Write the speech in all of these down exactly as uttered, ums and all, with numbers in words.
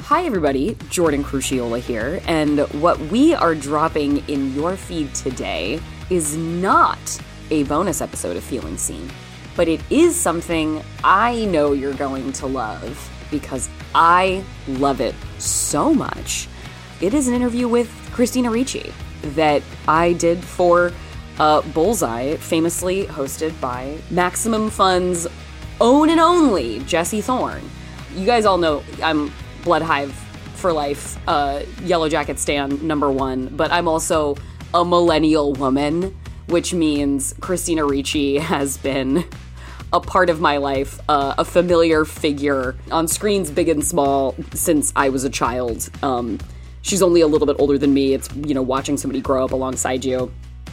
Hi everybody, Jordan Crucchiola here, and what we are dropping in your feed today is not a bonus episode of Feeling Seen, but it is something I know you're going to love because I love it so much. It is an interview with Christina Ricci that I did for uh, Bullseye, famously hosted by Maximum Fun's own and only Jesse Thorne. You guys all know I'm Blood Hive for life, uh, Yellow Jacket stan number one, but I'm also a millennial woman, which means Christina Ricci has been a part of my life, uh, a familiar figure on screens big and small since I was a child. Um, she's only a little bit older than me. It's, you know, watching somebody grow up alongside you.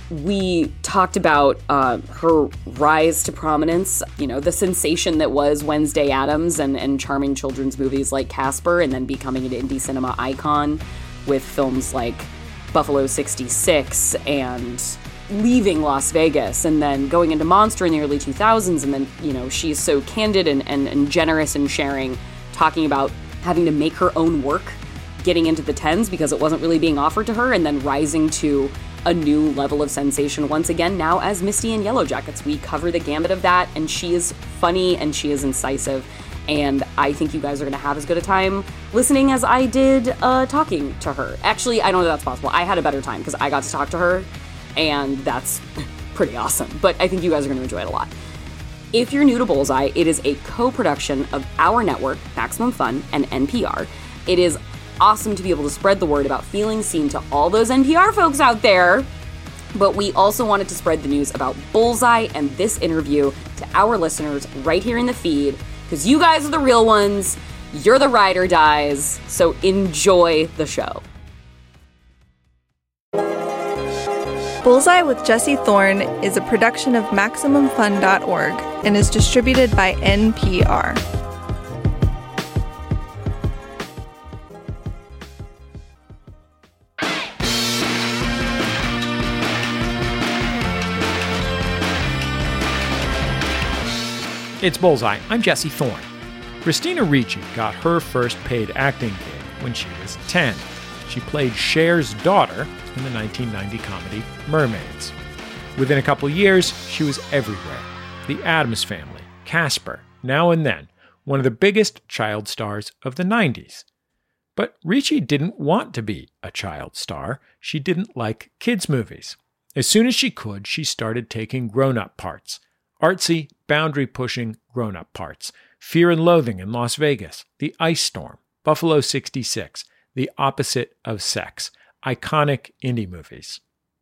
We talked about uh, her rise to prominence, you know, the sensation that was Wednesday Addams and, and charming children's movies like Casper, and then becoming an indie cinema icon with films like Buffalo sixty-six and leaving Las Vegas and then going into Monster in the early two thousands. And then, you know, she's so candid and, and, and generous in sharing, talking about having to make her own work, getting into the tens because it wasn't really being offered to her, and then rising to a new level of sensation once again now as Misty in Yellow Jackets. We cover the gambit of that, and she is funny and she is incisive, and I think you guys are going to have as good a time listening as I did uh, talking to her. Actually, I don't know if that's possible. I had a better time because I got to talk to her, and that's pretty awesome, but I think you guys are going to enjoy it a lot. If you're new to Bullseye, it is a co-production of our network, Maximum Fun, and N P R. It is awesome to be able to spread the word about Feeling Seen to all those N P R folks out there, but we also wanted to spread the news about Bullseye and this interview to our listeners right here in the feed, because you guys are the real ones, you're the ride or dies, so enjoy the show. Bullseye with Jesse Thorne is a production of Maximum Fun dot org and is distributed by N P R. It's Bullseye. I'm Jesse Thorne. Christina Ricci got her first paid acting gig when she was ten. She played Cher's daughter in the nineteen ninety comedy Mermaids. Within a couple years, she was everywhere. The Addams Family, Casper, Now and Then, one of the biggest child stars of the nineties. But Ricci didn't want to be a child star. She didn't like kids' movies. As soon as she could, she started taking grown-up parts. Artsy, boundary-pushing grown-up parts. Fear and Loathing in Las Vegas, The Ice Storm, Buffalo sixty-six, The Opposite of Sex, iconic indie movies.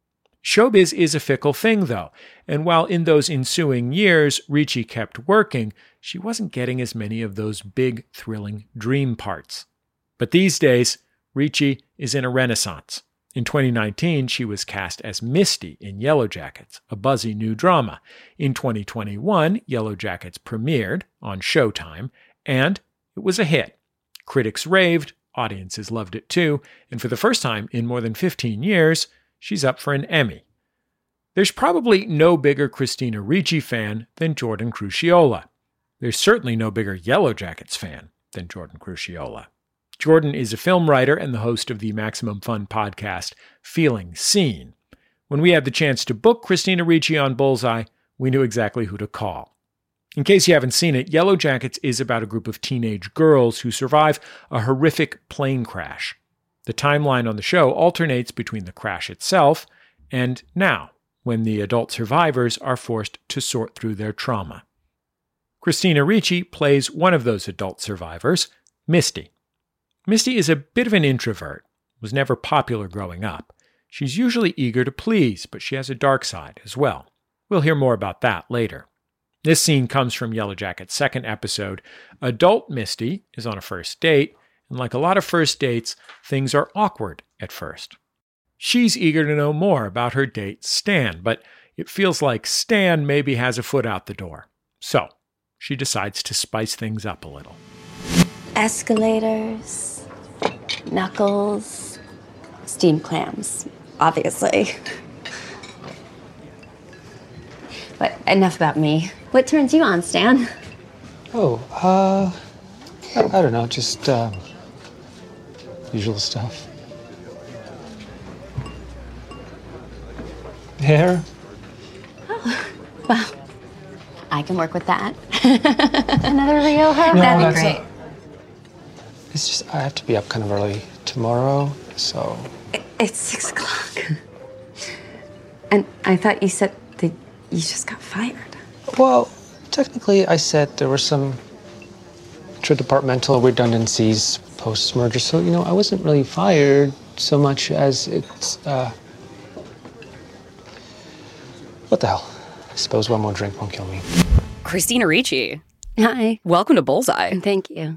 Showbiz is a fickle thing, though, and while in those ensuing years Ricci kept working, she wasn't getting as many of those big, thrilling dream parts. But these days, Ricci is in a renaissance. In twenty nineteen, she was cast as Misty in Yellow Jackets, a buzzy new drama. In twenty twenty-one, Yellow Jackets premiered on Showtime, and it was a hit. Critics raved, audiences loved it too, and for the first time in more than fifteen years, she's up for an Emmy. There's probably no bigger Christina Ricci fan than Jordan Crucchiola. There's certainly no bigger Yellow Jackets fan than Jordan Crucchiola. Jordan is a film writer and the host of the Maximum Fun podcast, Feeling Seen. When we had the chance to book Christina Ricci on Bullseye, we knew exactly who to call. In case you haven't seen it, Yellow Jackets is about a group of teenage girls who survive a horrific plane crash. The timeline on the show alternates between the crash itself and now, when the adult survivors are forced to sort through their trauma. Christina Ricci plays one of those adult survivors, Misty. Misty is a bit of an introvert, was never popular growing up. She's usually eager to please, but she has a dark side as well. We'll hear more about that later. This scene comes from Yellow Jacket's second episode. Adult Misty is on a first date, and like a lot of first dates, things are awkward at first. She's eager to know more about her date, Stan, but it feels like Stan maybe has a foot out the door. So, she decides to spice things up a little. Escalators, knuckles, steamed clams, obviously. But enough about me. What turns you on, Stan? Oh, uh, I, I don't know, just, uh, usual stuff. Hair? Oh, well, I can work with that. Another Rioja? No, That'd be great. Not, it's just, I have to be up kind of early tomorrow, so... It, it's six o'clock. And I thought you said that you just got fired. Well, technically, I said there were some interdepartmental redundancies post-merger, so, you know, I wasn't really fired so much as it's, uh... What the hell? I suppose one more drink won't kill me. Christina Ricci. Hi. Welcome to Bullseye. Thank you.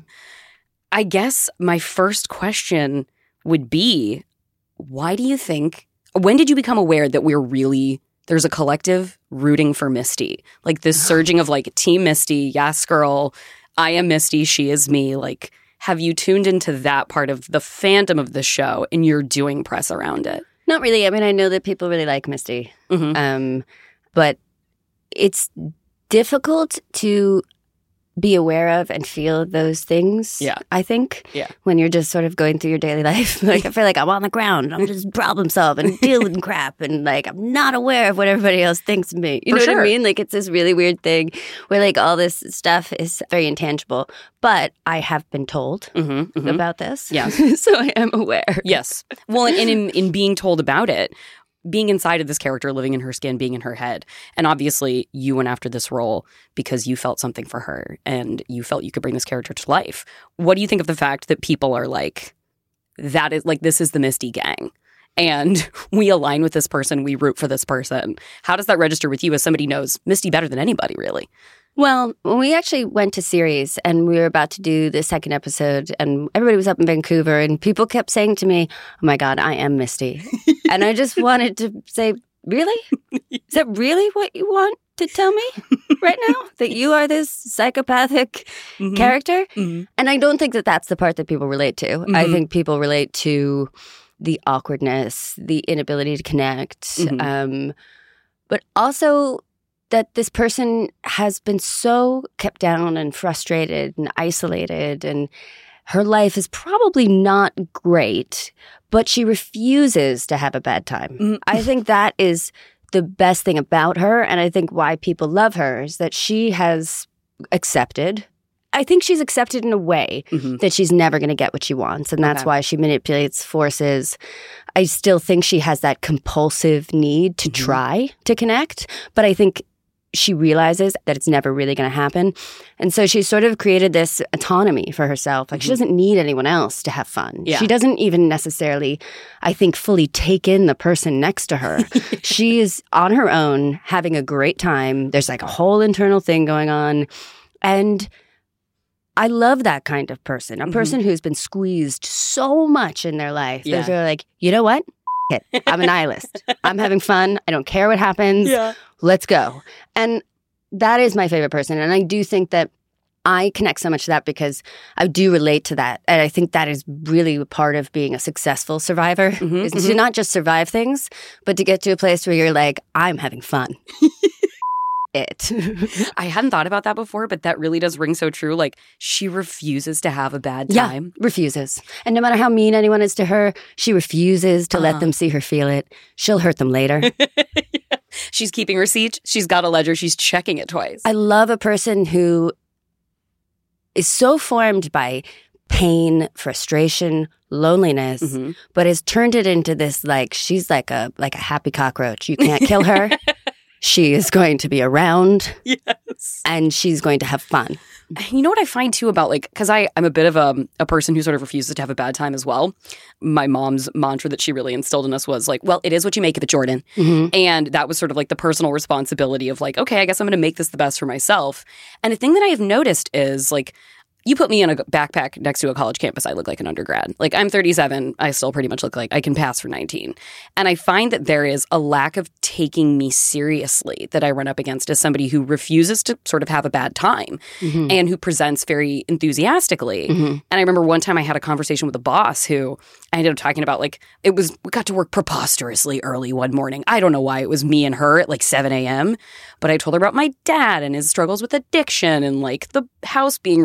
I guess my first question would be, why do you think, when did you become aware that we're really, there's a collective rooting for Misty? Like this surging of like, Team Misty, yes girl, I am Misty, she is me. Like, have you tuned into that part of the fandom of the show and you're doing press around it? Not really. I mean, I know that people really like Misty. Mm-hmm. Um, but it's difficult to be aware of and feel those things, yeah. I think, yeah. when you're just sort of going through your daily life. Like, I feel like I'm on the ground. I'm just problem solving and dealing with crap. And, like, I'm not aware of what everybody else thinks of me. You For know sure. what I mean? Like, it's this really weird thing where, like, all this stuff is very intangible. But I have been told mm-hmm, mm-hmm. about this. Yeah. So I am aware. Yes. Well, and in, in being told about it, being inside of this character, living in her skin, being in her head. And obviously you went after this role because you felt something for her and you felt you could bring this character to life. What do you think of the fact that people are like, that is like, this is the Misty gang and we align with this person, we root for this person? How does that register with you as somebody who knows Misty better than anybody, really? Well, when we actually went to series and we were about to do the second episode and everybody was up in Vancouver and people kept saying to me, oh my God, I am Misty. And I just wanted to say, really? Is that really what you want to tell me right now? That you are this psychopathic mm-hmm. character? Mm-hmm. And I don't think that that's the part that people relate to. Mm-hmm. I think people relate to the awkwardness, the inability to connect, mm-hmm. um, but also that this person has been so kept down and frustrated and isolated and her life is probably not great, but she refuses to have a bad time. Mm-hmm. I think that is the best thing about her, and I think why people love her is that she has accepted. I think she's accepted in a way mm-hmm. that she's never going to get what she wants, and that's okay. why she manipulates forces. I still think she has that compulsive need to mm-hmm. try to connect, but I think she realizes that it's never really going to happen. And so she's sort of created this autonomy for herself. Like, mm-hmm. she doesn't need anyone else to have fun. Yeah. She doesn't even necessarily, I think, fully take in the person next to her. She is on her own, having a great time. There's like a whole internal thing going on. And I love that kind of person. A mm-hmm. person who's been squeezed so much in their life. Yeah. They're like, you know what? It. I'm a nihilist. I'm having fun. I don't care what happens. Yeah. Let's go. And that is my favorite person. And I do think that I connect so much to that because I do relate to that. And I think that is really part of being a successful survivor mm-hmm, is mm-hmm. to not just survive things, but to get to a place where you're like, I'm having fun. It. I hadn't thought about that before, but that really does ring so true. Like, she refuses to have a bad time. Yeah, refuses. And no matter how mean anyone is to her, she refuses to uh-huh. let them see her feel it. She'll hurt them later. Yeah. She's keeping receipts. She's got a ledger. She's checking it twice. I love a person who is so formed by pain, frustration, loneliness, mm-hmm. but has turned it into this, like, she's like a like a happy cockroach. You can't kill her. She is going to be around. Yes. And she's going to have fun. You know what I find, too, about, like, because I'm a bit of a, a person who sort of refuses to have a bad time as well. My mom's mantra that she really instilled in us was, like, well, it is what you make of it, Jordan. Mm-hmm. And that was sort of, like, the personal responsibility of, like, okay, I guess I'm going to make this the best for myself. And the thing that I have noticed is, like, you put me in a backpack next to a college campus, I look like an undergrad. Like, I'm thirty-seven. I still pretty much look like I can pass for nineteen. And I find that there is a lack of taking me seriously that I run up against as somebody who refuses to sort of have a bad time mm-hmm. and who presents very enthusiastically. Mm-hmm. And I remember one time I had a conversation with a boss who I ended up talking about, like, it was, we got to work preposterously early one morning. I don't know why it was me and her at like seven a.m., but I told her about my dad and his struggles with addiction and like the house being repossessed by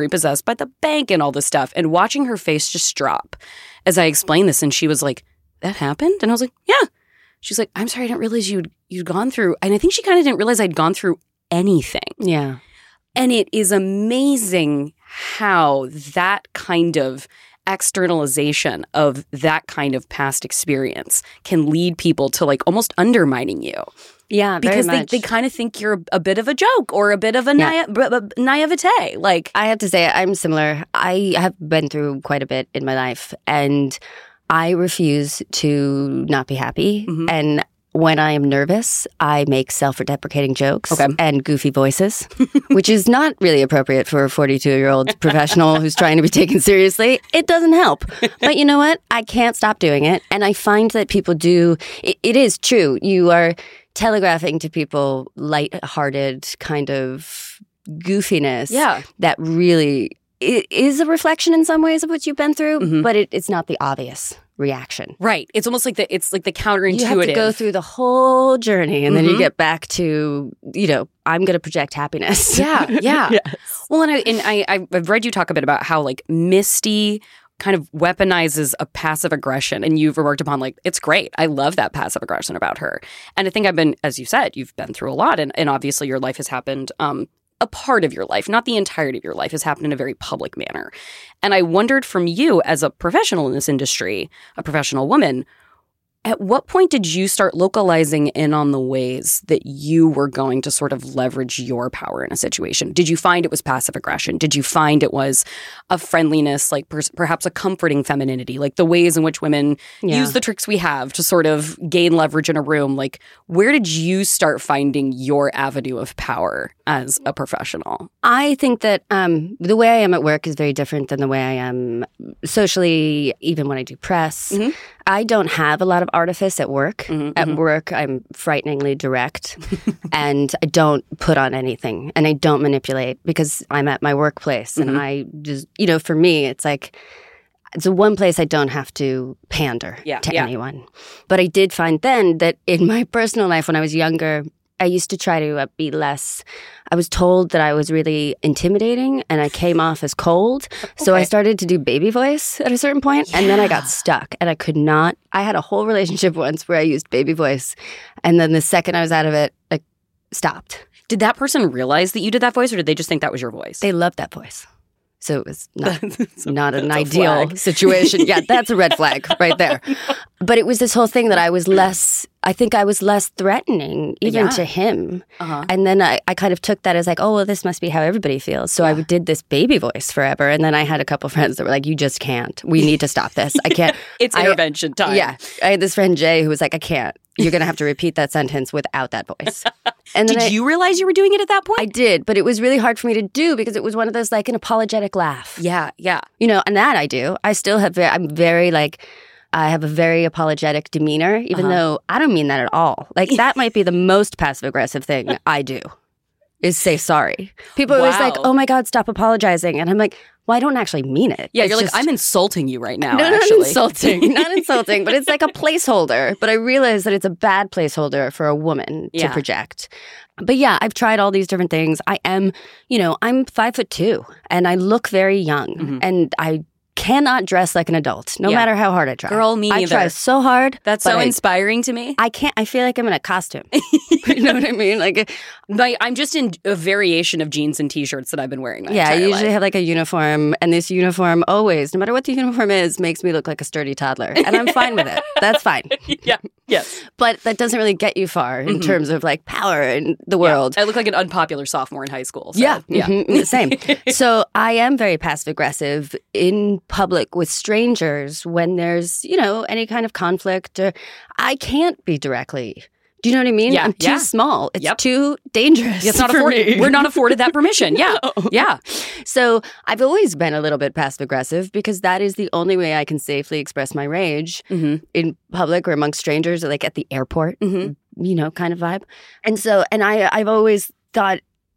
by the bank and all this stuff. And watching her face just drop as I explained this. And she was like, that happened? And I was like, yeah. She's like, I'm sorry, I didn't realize you'd, you'd gone through. And I think she kind of didn't realize I'd gone through anything. Yeah. And it is amazing how that kind of externalization of that kind of past experience can lead people to like almost undermining you. Yeah, very because much. they, they kind of think you're a, a bit of a joke or a bit of a Yeah. naive, b- b- naivete. Like, I have to say, I'm similar. I have been through quite a bit in my life, and I refuse to not be happy. Mhm. And when I am nervous, I make self-deprecating jokes Okay. and goofy voices, which is not really appropriate for a forty-two-year-old professional who's trying to be taken seriously. It doesn't help. But you know what? I can't stop doing it. And I find that people do, it, it is true. You are telegraphing to people lighthearted kind of goofiness Yeah. that really i- is a reflection in some ways of what you've been through, Mhm. but it, it's not the obvious reaction. right. It's almost like the it's like the counterintuitive. You have to go through the whole journey, and then you Mhm. get back to, you know, I'm going to project happiness. Yeah, yeah. Well, and I and I I've read you talk a bit about how like Misty kind of weaponizes a passive aggression, and you've remarked upon like it's great. I love that passive aggression about her, and I think I've been, as you said, you've been through a lot, and, and obviously your life has happened. Um, a part of your life, not the entirety of your life, has happened in a very public manner, and I wondered from you as a professional in this industry, a professional woman. At what point did you start localizing in on the ways that you were going to sort of leverage your power in a situation? Did you find it was passive aggression? Did you find it was a friendliness, like per- perhaps a comforting femininity, like the ways in which women Yeah. use the tricks we have to sort of gain leverage in a room? Like, where did you start finding your avenue of power as a professional? I think that um, the way I am at work is very different than the way I am socially, even when I do press. Mhm. I don't have a lot of artifice at work. Mhm, At mhm. work, I'm frighteningly direct, and I don't put on anything, and I don't manipulate because I'm at my workplace, and Mhm. I just, you know, for me, it's like, it's the one place I don't have to pander Yeah, to yeah. anyone. But I did find then that in my personal life when I was younger, I used to try to uh, be less. I was told that I was really intimidating and I came off as cold. So I Okay. started to do baby voice at a certain point, and then I got stuck and I could not. I had a whole relationship once where I used baby voice, and then the second I was out of it, I stopped. Did that person realize that you did that voice, or did they just think that was your voice? They loved that voice. So it was not, So not an that's a ideal flag. situation. Yeah, that's a red flag right there. But it was this whole thing that I was less, I think I was less threatening even Yeah. to him. Uh-huh. And then I, I kind of took that as like, oh, well, this must be how everybody feels. So I did this baby voice forever. And then I had a couple friends that were like, you just can't. We need to stop this. I can't. It's I- intervention time. Yeah. I had this friend, Jay, who was like, I can't. You're going to have to repeat that sentence without that voice. And then Did I, you realize you were doing it at that point? I did, but it was really hard for me to do because it was one of those like an apologetic laugh. yeah, yeah. You know, and that I do. I still have very, I'm very like, I have a very apologetic demeanor, even Uh-huh. though I don't mean that at all. Like that might be the most passive aggressive thing I do is say sorry. People are always like, Wow. oh my God, stop apologizing. And I'm like, well, I don't actually mean it. Yeah, It's you're just- like, I'm insulting you right now, no, not actually. insulting, not insulting, but it's like a placeholder. But I realize that it's a bad placeholder for a woman Yeah. to project. But yeah, I've tried all these different things. I am, you know, I'm five foot two and I look very young Mhm. and I cannot dress like an adult, no Yeah. matter how hard I try. Girl, me I neither. try so hard. That's but so I, inspiring to me. I can't, I feel like I'm in a costume. you know what I mean? Like, Like, I'm just in a variation of jeans and t-shirts that I've been wearing my yeah, I entire usually life. have like a uniform, and this uniform always, no matter what the uniform is, makes me look like a sturdy toddler. And I'm fine with it. That's fine. yeah, yes. But that doesn't really get you far in Mhm. terms of like power in the world. Yeah. I look like an unpopular sophomore in high school. So, Yeah, yeah. mhm, same. So I am very passive aggressive in public with strangers when there's, you know, any kind of conflict. Or I can't be directly. Do you know what I mean? Yeah, I'm too yeah. small. It's Yep. too dangerous. It's not for afforded. me. We're not afforded that permission. Yeah, No. yeah. So I've always been a little bit passive aggressive because that is the only way I can safely express my rage Mm-hmm. in public or amongst strangers, or like at the airport. Mm-hmm. You know, kind of vibe. And so, and I, I've always thought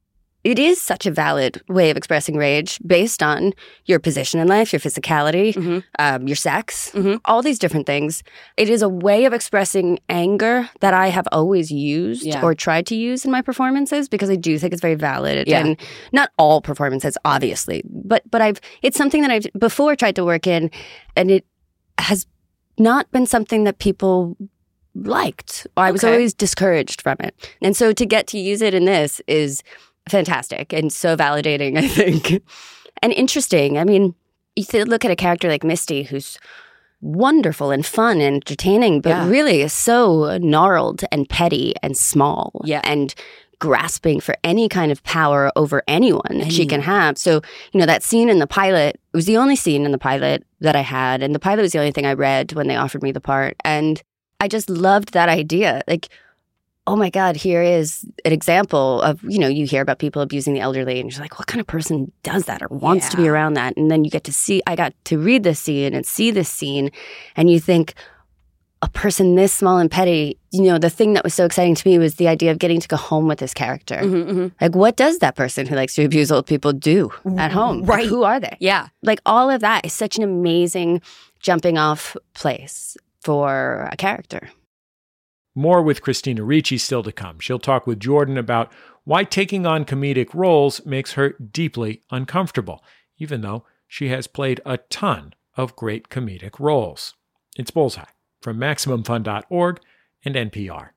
it is such a valid way of expressing rage based on your position in life, your physicality, mm-hmm. um, your sex, mm-hmm. all these different things. It is a way of expressing anger that I have always used yeah. or tried to use in my performances because I do think it's very valid. Yeah. And not all performances, obviously, but but I've it's something that I've before tried to work in, and it has not been something that people liked. I was Okay. always discouraged from it. And so to get to use it in this is fantastic and so validating, I think. And interesting. I mean, you th- look at a character like Misty, who's wonderful and fun and entertaining, but Yeah. really is so gnarled and petty and small Yeah. and grasping for any kind of power over anyone that she can have. So, you know, that scene in the pilot, it was the only scene in the pilot that I had. And the pilot was the only thing I read when they offered me the part. And I just loved that idea. Like, oh my God, here is an example of, you know, you hear about people abusing the elderly and you're like, what kind of person does that or wants Yeah. to be around that? And then you get to see, I got to read this scene and see this scene and you think, a person this small and petty, you know, the thing that was so exciting to me was the idea of getting to go home with this character. Mm-hmm, mm-hmm. Like, what does that person who likes to abuse old people do at home? Right. Like, who are they? Yeah. Like, all of that is such an amazing jumping off place for a character. More with Christina Ricci still to come. She'll talk with Jordan about why taking on comedic roles makes her deeply uncomfortable, even though she has played a ton of great comedic roles. It's Bullseye from Maximum Fun dot org and N P R.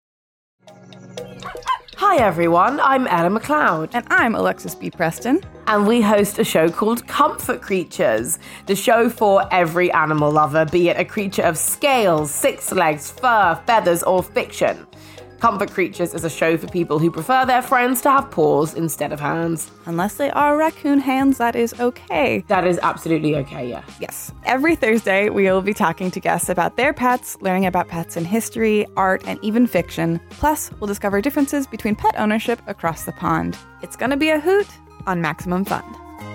Hi everyone, I'm Ella McLeod. And I'm Alexis B. Preston. And we host a show called Comfort Creatures, the show for every animal lover, be it a creature of scales, six legs, fur, feathers, or fiction. Comfort Creatures is a show for people who prefer their friends to have paws instead of hands. Unless they are raccoon hands, that is okay. That is absolutely okay, yeah. Yes. Every Thursday, we will be talking to guests about their pets, learning about pets in history, art, and even fiction. Plus, we'll discover differences between pet ownership across the pond. It's going to be a hoot on Maximum Fun.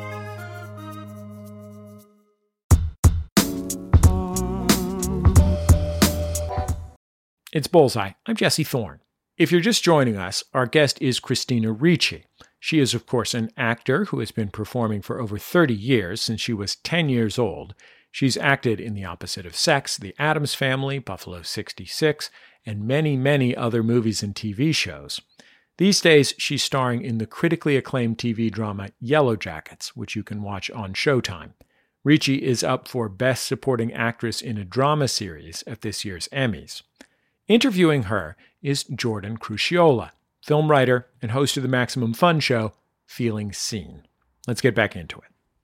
It's Bullseye. I'm Jesse Thorne. If you're just joining us, our guest is Christina Ricci. She is, of course, an actor who has been performing for over thirty years, since she was ten years old. She's acted in The Opposite of Sex, The Addams Family, Buffalo sixty-six, and many, many other movies and T V shows. These days, she's starring in the critically acclaimed T V drama Yellow Jackets, which you can watch on Showtime. Ricci is up for Best Supporting Actress in a Drama Series at this year's Emmys. Interviewing her is Jordan Crucchiola, film writer and host of the Maximum Fun show, Feeling Seen. Let's get back into it.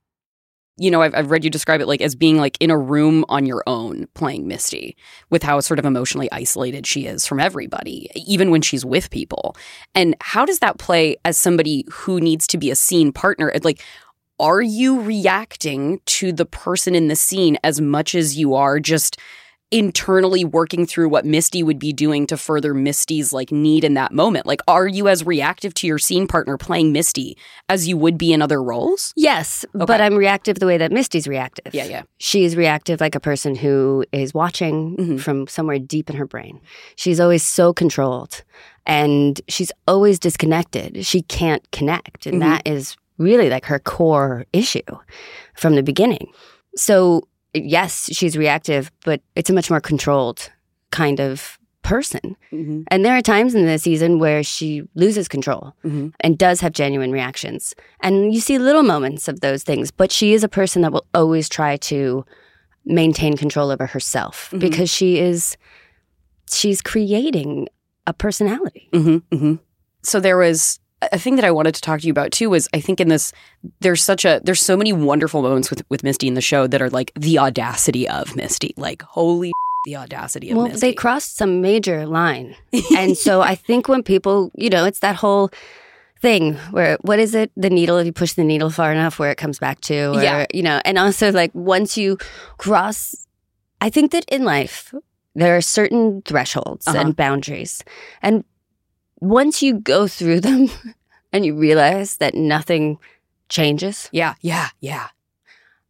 You know, I've, I've read you describe it like as being like in a room on your own playing Misty, with how sort of emotionally isolated she is from everybody, even when she's with people. And how does that play as somebody who needs to be a scene partner? Like, are you reacting to the person in the scene as much as you are just internally working through what Misty would be doing to further Misty's like need in that moment? Like, are you as reactive to your scene partner playing Misty as you would be in other roles? Yes, Okay. but I'm reactive the way that Misty's reactive. Yeah, yeah. She's reactive like a person who is watching Mhm. from somewhere deep in her brain. She's always so controlled and she's always disconnected. She can't connect. And Mhm. that is really like her core issue from the beginning. So yes, she's reactive, but it's a much more controlled kind of person. Mm-hmm. And there are times in the season where she loses control Mm-hmm. and does have genuine reactions. And you see little moments of those things, but she is a person that will always try to maintain control over herself Mhm. because she is, she's creating a personality. Mm-hmm, mm-hmm. So there was a thing that I wanted to talk to you about too. Was I think in this there's such a there's so many wonderful moments with with Misty in the show that are like the audacity of Misty, like holy the audacity of Well, Misty. they crossed some major line. And so I think when people, you know, it's that whole thing where, what is it? The needle, if you push the needle far enough where it comes back to, or, Yeah. you know, and also like once you cross, I think that in life, there are certain thresholds Uh-huh. and boundaries. And once you go through them and you realize that nothing changes, yeah, yeah, yeah.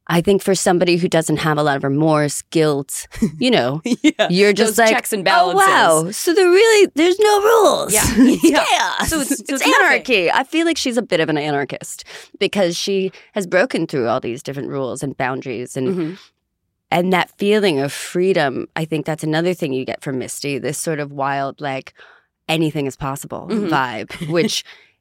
I think for somebody who doesn't have a lot of remorse, guilt, you know, yeah. you're just Those like, checks and balances. oh, wow. So there really, there's no rules. Yeah. It's Yeah. chaos. So it's- so it's it's anarchy. I feel like she's a bit of an anarchist because she has broken through all these different rules and boundaries. And Mm-hmm. and that feeling of freedom, I think that's another thing you get from Misty, this sort of wild, like, anything is possible Mhm. vibe, which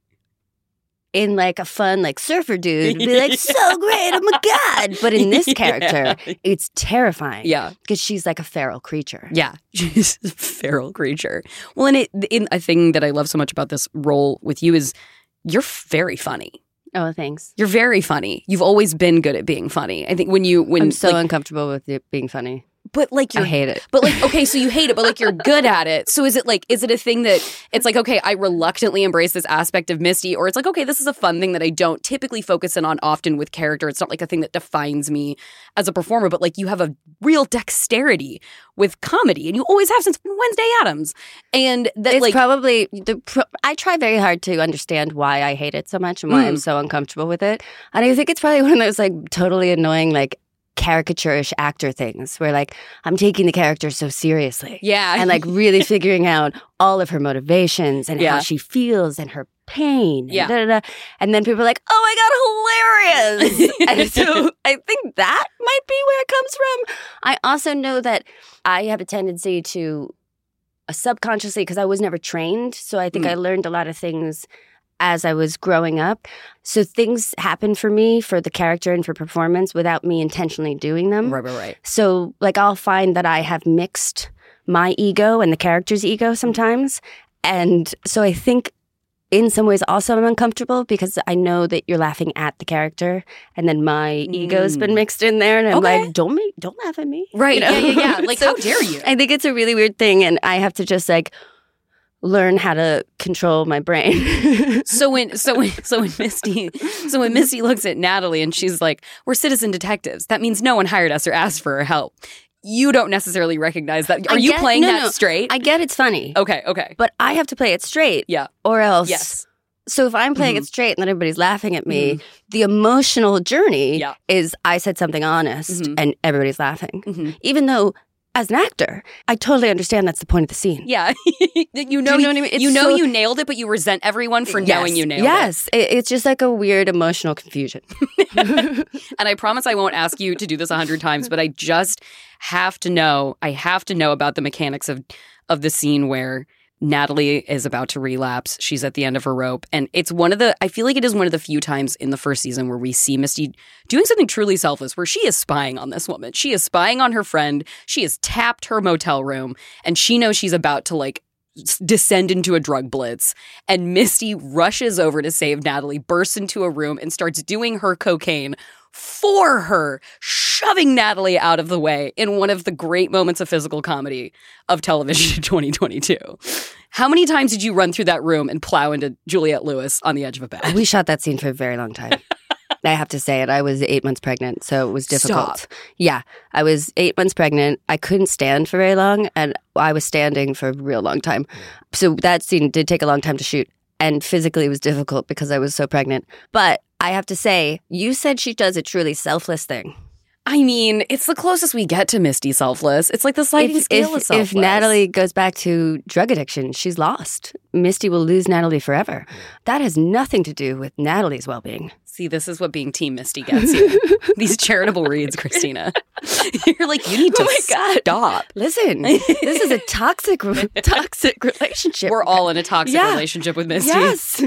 in like a fun, like surfer dude, would be like, so great, oh my God. But in this character, Yeah. it's terrifying. Yeah. Because she's like a feral creature. Yeah, she's a feral creature. Well, and it, in a thing that I love so much about this role with you is you're very funny. Oh, thanks. You're very funny. You've always been good at being funny. I think when you when I'm so like, uncomfortable with it being funny. but like I you're hate it. But like, okay, so you hate it, but like you're good at it. So is it like, is it a thing that it's like, okay, I reluctantly embrace this aspect of Misty, or it's like, okay, this is a fun thing that I don't typically focus in on often with character. It's not like a thing that defines me as a performer, but like you have a real dexterity with comedy, and you always have since Wednesday Addams. And that It's like, probably the. Pro- I try very hard to understand why I hate it so much and why Mm. I'm so uncomfortable with it. And I think it's probably one of those like totally annoying like caricature-ish actor things where like I'm taking the character so seriously. yeah, And like really figuring out all of her motivations and Yeah. how she feels and her pain. And Yeah. da, da, da. And then people are like, oh my God, hilarious. And so I think that might be where it comes from. I also know that I have a tendency to uh, subconsciously, because I was never trained. So I think Mm. I learned a lot of things as I was growing up. So things happen for me for the character and for performance without me intentionally doing them. right, right, right. So, like, I'll find that I have mixed my ego and the character's ego sometimes. And so I think in some ways also I'm uncomfortable because I know that you're laughing at the character and then my ego's been mixed in there. And I'm Okay. like, don't make, don't laugh at me. Right, You know? yeah, yeah, yeah. Like, So how dare you? I think it's a really weird thing. And I have to just like learn how to control my brain. So when so when so when Misty so when Misty looks at Natalie and she's like, "We're citizen detectives. That means no one hired us or asked for our help." You don't necessarily recognize that. Are I you get- playing no, that no. straight? I get it's funny. okay, okay. But I have to play it straight. Yeah. Or else. Yes. So if I'm playing Mhm. it straight and then everybody's laughing at me, the emotional journey Yeah. is I said something honest Mhm. and everybody's laughing. Mhm. Even though, as an actor, I totally understand that's the point of the scene. Yeah. you know Do you know you, what I mean? It's you know so- you nailed it, but you resent everyone for knowing you nailed yes. Yes. It, it's just like a weird emotional confusion. it. And I promise I won't ask you to do this a hundred times, but I just have to know, I have to know about the mechanics of of the scene where Natalie is about to relapse. She's at the end of her rope. And it's one of the, I feel like it is one of the few times in the first season where we see Misty doing something truly selfless, where she is spying on this woman. She is spying on her friend. She has tapped her motel room and she knows she's about to like s- descend into a drug blitz. And Misty rushes over to save Natalie, bursts into a room and starts doing her cocaine for her, shoving Natalie out of the way in one of the great moments of physical comedy of television in twenty twenty-two. How many times did you run through that room and plow into Juliette Lewis on the edge of a bed? We shot that scene for a very long time. I have to say it. I was eight months pregnant, so it was difficult. Stop. Yeah, I was eight months pregnant. I couldn't stand for very long, and I was standing for a real long time. So that scene did take a long time to shoot, and physically it was difficult because I was so pregnant. But I have to say, you said she does a truly selfless thing. I mean, it's the closest we get to Misty selfless. It's like the sliding If, scale if, of selfless. if Natalie goes back to drug addiction, she's lost. Misty will lose Natalie forever. That has nothing to do with Natalie's well-being. See, this is what being Team Misty gets you. These charitable reads, Christina. You're like, you need to Oh my God. stop. Listen, this is a toxic, toxic relationship. We're all in a toxic Yeah. relationship with Misty. Yes.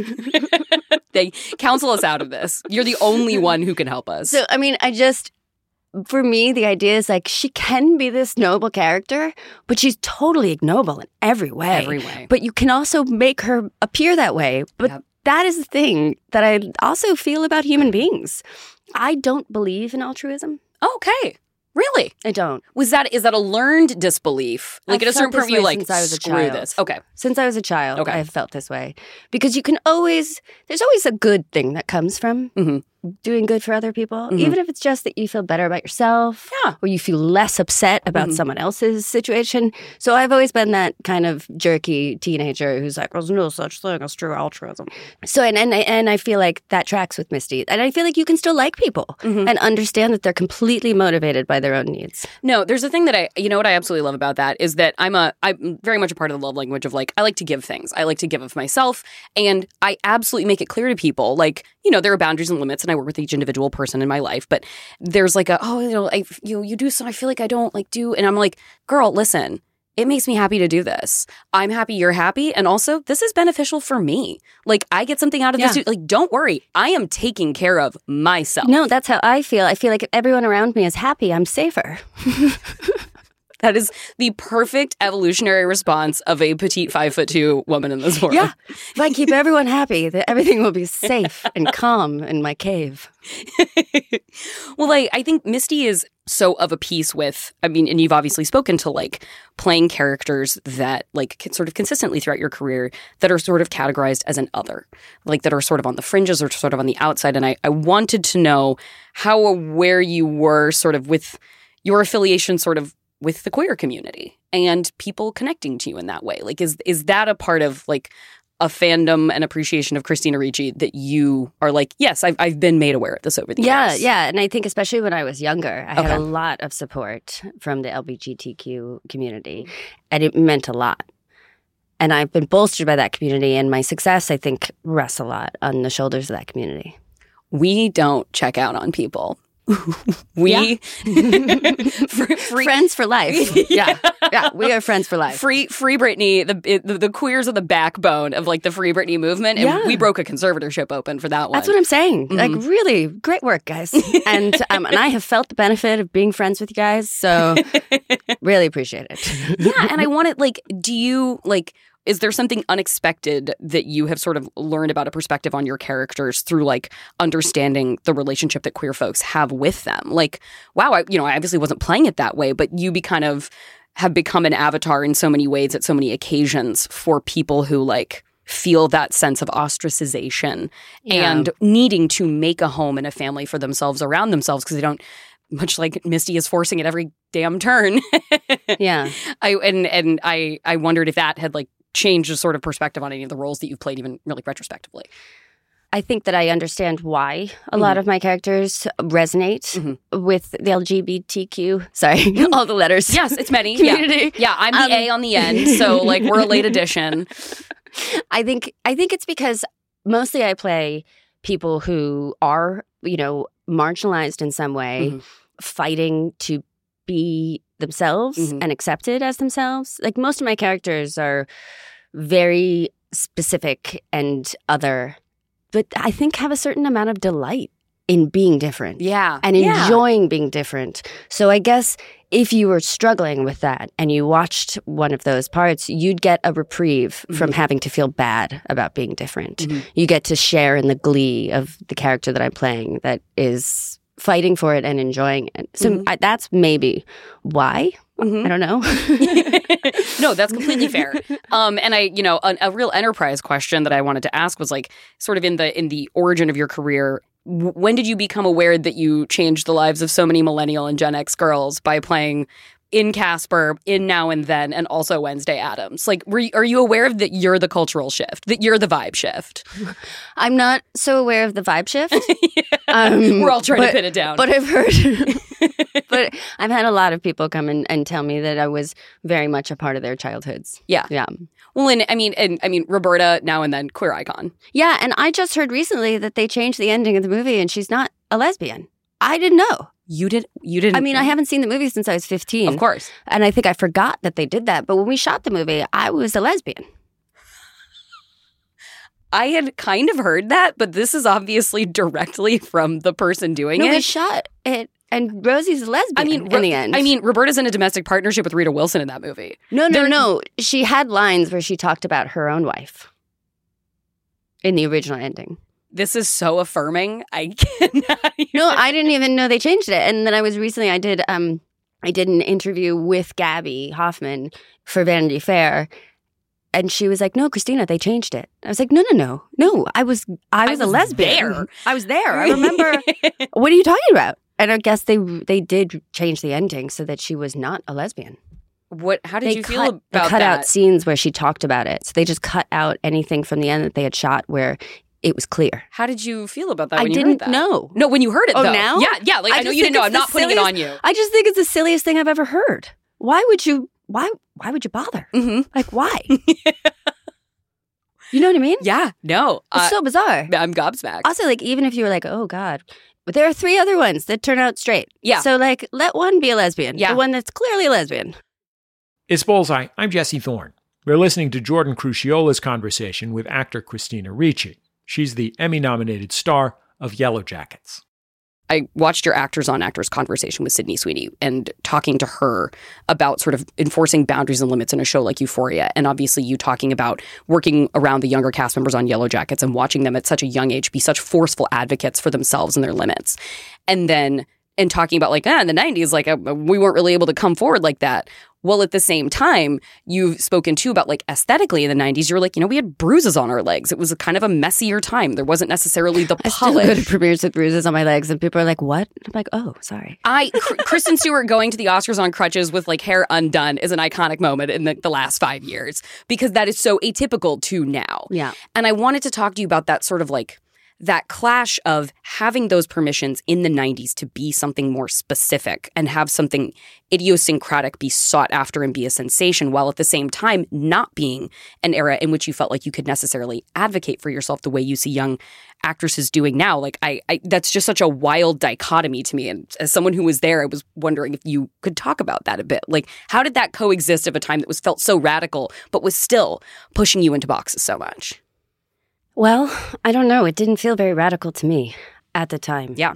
They counsel us out of this. You're the only one who can help us. So, I mean, I just, for me, the idea is like she can be this noble character, but she's totally ignoble in every way. Every way. But you can also make her appear that way. But Yep. that is the thing that I also feel about human beings. I don't believe in altruism. Okay. Really? I don't. Was that is that a learned disbelief? Like I've at a certain felt point this you way like since I was a screw child. this. Okay. Since I was a child, Okay. I've felt this way. Because you can always, there's always a good thing that comes from Mhm. doing good for other people, Mm-hmm. even if it's just that you feel better about yourself, Yeah. or you feel less upset about Mm-hmm. someone else's situation. So I've always been that kind of jerky teenager who's like, there's no such thing as true altruism. So, and, and, I- and I feel like that tracks with Misty. And I feel like you can still like people Mm-hmm. and understand that they're completely motivated by their own needs. No, there's a thing that I, you know what I absolutely love about that is that I'm a, I'm very much a part of the love language of like, I like to give things. I like to give of myself. And I absolutely make it clear to people, like, you know, there are boundaries and limits and I work with each individual person in my life, but there's like a, oh, you know, I, you, you do so I feel like I don't like do. And I'm like, girl, listen, it makes me happy to do this. I'm happy you're happy. And also, this is beneficial for me. Like, I get something out of Yeah. this. Like, don't worry. I am taking care of myself. No, that's how I feel. I feel like if everyone around me is happy, I'm safer. That is the perfect evolutionary response of a petite five foot two woman in this world. Yeah. If I keep everyone happy, then everything will be safe and calm in my cave. Well, like, I think Misty is so of a piece with, I mean, and you've obviously spoken to like playing characters that like can sort of consistently throughout your career that are sort of categorized as an other, like that are sort of on the fringes or sort of on the outside. And I, I wanted to know how aware you were sort of with your affiliation sort of with the queer community and people connecting to you in that way. Like, is is that a part of like a fandom and appreciation of Christina Ricci that you are like, yes, I've, I've been made aware of this over the Yeah, years? yeah. And I think especially when I was younger, I Okay. had a lot of support from the L G B T Q community, and it meant a lot. And I've been bolstered by that community, and my success, I think, rests a lot on the shoulders of that community. We don't check out on people. We free, free, Friends for life. Yeah, yeah. We are friends for life. free Free Britney, the, it, the the queers are the backbone of like the Free Britney movement, and Yeah. we broke a conservatorship open for that one. That's what I'm saying. Like, really great work, guys. And um, and I have felt the benefit of being friends with you guys, so really appreciate it. Yeah, and I wanted like, do you like? Is there something unexpected that you have sort of learned about a perspective on your characters through like understanding the relationship that queer folks have with them? Like, wow, I, you know, I obviously wasn't playing it that way, but you be kind of have become an avatar in so many ways at so many occasions for people who like feel that sense of ostracization Yeah. and needing to make a home and a family for themselves around themselves because they don't. Much like Misty is forcing at every damn turn. Yeah. I and and I I wondered if that had like changed the sort of perspective on any of the roles that you've played, even really retrospectively. I think that I understand why a lot of my characters resonate with the L G B T Q. Sorry, all the letters. Yes, it's many. Community. Yeah, yeah. I'm the Um, A on the end, so like we're a late addition. I think I think it's because mostly I play people who are, you know, marginalized in some way, Mhm. fighting to be themselves Mhm. and accepted as themselves. Like most of my characters are very specific and other, but I think have a certain amount of delight in being different. Yeah, And yeah. enjoying being different. So I guess if you were struggling with that and you watched one of those parts, you'd get a reprieve from having to feel bad about being different. You get to share in the glee of the character that I'm playing that is fighting for it and enjoying it. So I, that's maybe why. I don't know. No, that's completely fair. Um, and I, you know, a, a real enterprise question that I wanted to ask was like, sort of in the in the origin of your career. w- When did you become aware that you changed the lives of so many millennial and Gen X girls by playing in Casper, in Now and Then, and also Wednesday Addams? Like, were you, are you aware of that you're the cultural shift, that you're the vibe shift? I'm not so aware of the vibe shift. Um, We're all trying to but- pin it down. But I've heard, but I've had a lot of people come in and tell me that I was very much a part of their childhoods. Yeah. Yeah. Well, and I mean, and I mean, Roberta, Now and Then, queer icon. Yeah. And I just heard recently that they changed the ending of the movie and she's not a lesbian. I didn't know. You did. You didn't. I mean, I haven't seen the movie since I was fifteen. Of course. And I think I forgot that they did that. But when we shot the movie, I was a lesbian. I had kind of heard that, but this is obviously directly from the person doing No, it. we shot it. And Rosie's a lesbian I mean, in Ro- the end. I mean, Roberta's in a domestic partnership with Rita Wilson in that movie. no, no, there- no. She had lines where she talked about her own wife in the original ending. This is so affirming. I cannot. No, I didn't even know they changed it. And then I was recently, I did, um, I did an interview with Gabby Hoffman for Vanity Fair, And she was like, no, Christina, they changed it. I was like, no, no, no. No, I was I was, I a was lesbian. there. I was there. I remember. What are you talking about? And I guess they they did change the ending so that she was not a lesbian. What? How did They you cut, feel about they cut that? out scenes where she talked about it. So they just cut out anything from the end that they had shot where it was clear. How did you feel about that I when you didn't heard that? know. No, when you heard it, Oh, though. now? Yeah, yeah. Like, I, know just you didn't think know. it's I'm the not putting it silliest- on you. I just think it's the silliest thing I've ever heard. Why would you, why, why would you bother? Mm-hmm. Like, why? You know what I mean? Yeah, no. It's Uh, so bizarre. I'm gobsmacked. Also, like, even if you were like, oh, God, but there are three other ones that turn out straight. Yeah. So, like, let one be a lesbian. Yeah. The one that's clearly a lesbian. It's Bullseye. I'm Jesse Thorne. We're listening to Jordan Cruciola's conversation with actor Christina Ricci. She's the Emmy-nominated star of Yellow Jackets. I watched your Actors on Actors conversation with Sydney Sweeney and talking to her about sort of enforcing boundaries and limits in a show like Euphoria. And obviously you talking about working around the younger cast members on Yellow Jackets and watching them at such a young age be such forceful advocates for themselves and their limits. And then, and talking about like, ah, in the nineties, like uh, we weren't really able to come forward like that. Well, at the same time, you've spoken too about like aesthetically in the nineties. You were like, you know, we had bruises on our legs. It was a kind of a messier time. There wasn't necessarily the I still go polish. to premieres with bruises on my legs, and people are like, what? I'm like, oh, sorry. I Cr- Kristen Stewart going to the Oscars on crutches with like hair undone is an iconic moment in the, the last five years because that is so atypical to now. Yeah. And I wanted to talk to you about that sort of like that clash of having those permissions in the nineties to be something more specific and have something idiosyncratic be sought after and be a sensation, while at the same time not being an era in which you felt like you could necessarily advocate for yourself the way you see young actresses doing now. Like I, I that's just such a wild dichotomy to me. And as someone who was there, I was wondering if you could talk about that a bit. Like how did that coexist of a time that was felt so radical, but was still pushing you into boxes so much? Well, I don't know. It didn't feel very radical to me at the time. Yeah.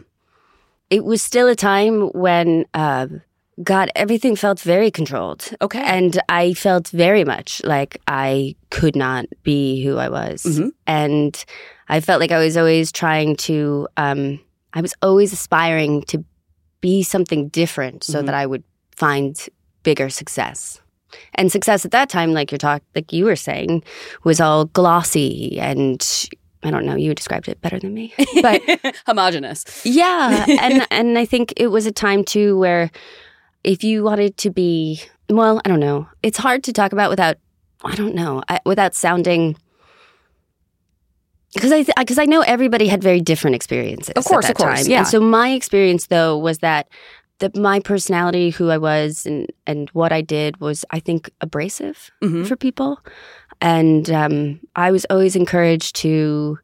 It was still a time when, uh, God, everything felt very controlled. Okay. And I felt very much like I could not be who I was. Mhm. And I felt like I was always trying to, um, I was always aspiring to be something different so Mhm. that I would find bigger success. And success at that time, like you're talk, like you were saying, was all glossy and I don't know. You described it better than me, but homogenous. yeah, and and I think it was a time too where if you wanted to be, well, I don't know. It's hard to talk about without, I don't know, I, without sounding. Because I because I know everybody had very different experiences. Of course, at that of course, time. yeah. And so my experience though was that. That my personality, who I was, and, and what I did was, I think, abrasive Mhm. for people. And um, I was always encouraged to,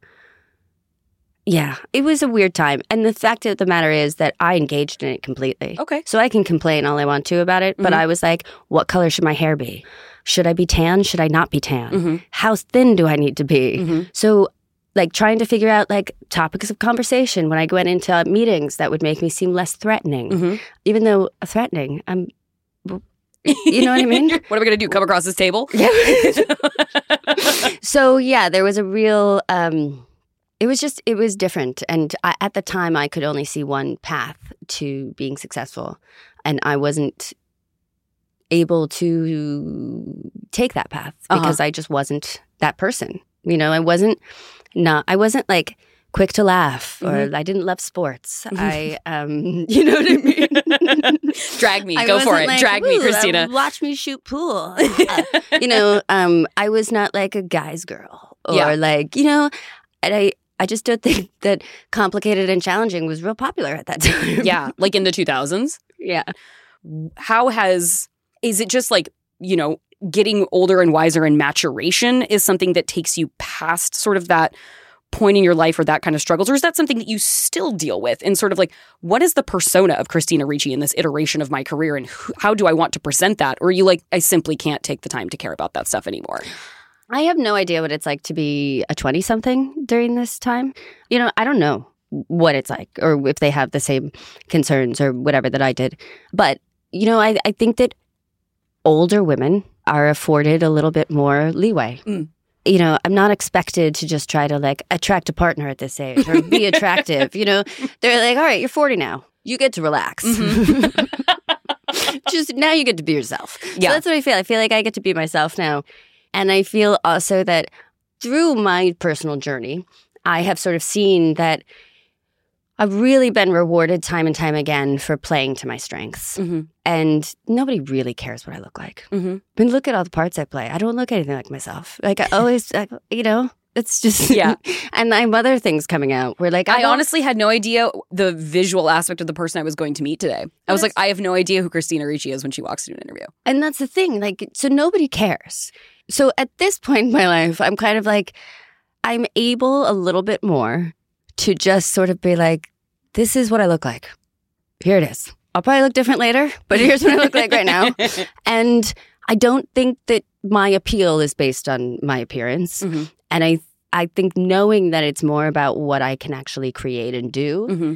yeah, it was a weird time. And the fact of the matter is that I engaged in it completely. Okay. So I can complain all I want to about it, but Mhm. I was like, what color should my hair be? Should I be tan? Should I not be tan? Mhm. How thin do I need to be? Mhm. So like trying to figure out like topics of conversation when I went into meetings that would make me seem less threatening, Mhm. even though threatening, I'm, you know what I mean? What are we going to do? Come across this table? So yeah, there was a real, um, it was just, it was different. And I, at the time I could only see one path to being successful. And I wasn't able to take that path because Uh-huh. I just wasn't that person. You know, I wasn't, not, I wasn't like quick to laugh or Mhm. I didn't love sports. I, um, you know what I mean? Drag me. I Go for wasn't it. like, Drag me, "Ooh, Christina. uh, Watch me shoot pool. Uh, you know, um, I was not like a guy's girl or Yeah. like, you know, and I, I just don't think that complicated and challenging was real popular at that time. Yeah. Like in the two thousands? Yeah. How has, is it just like, you know, getting older and wiser and maturation is something that takes you past sort of that point in your life or that kind of struggles? Or is that something that you still deal with and sort of like, what is the persona of Christina Ricci in this iteration of my career and who, how do I want to present that? Or are you like, I simply can't take the time to care about that stuff anymore? I have no idea what it's like to be a twenty-something during this time. You know, I don't know what it's like or if they have the same concerns or whatever that I did. But, you know, I, I think that older women are afforded a little bit more leeway. Mm. You know, I'm not expected to just try to like attract a partner at this age or be attractive. You know, they're like, all right, you're forty now. You get to relax. Mm-hmm. Just now you get to be yourself. Yeah. So that's what I feel. I feel like I get to be myself now. And I feel also that through my personal journey, I have sort of seen that I've really been rewarded time and time again for playing to my strengths. Mm-hmm. And nobody really cares what I look like. Mm-hmm. I mean, look at all the parts I play. I don't look anything like myself. Like, I always, like, you know, it's just, Yeah. And I have other things coming out where, like, I, I don't- honestly had no idea the visual aspect of the person I was going to meet today. I was like, I have no idea who Christina Ricci is when she walks into an interview. And that's the thing. Like, so nobody cares. So at this point in my life, I'm kind of like, I'm able a little bit more to just sort of be like, this is what I look like. Here it is. I'll probably look different later, but here's what I look like right now. And I don't think that my appeal is based on my appearance. Mm-hmm. And I I think knowing that it's more about what I can actually create and do, Mm-hmm.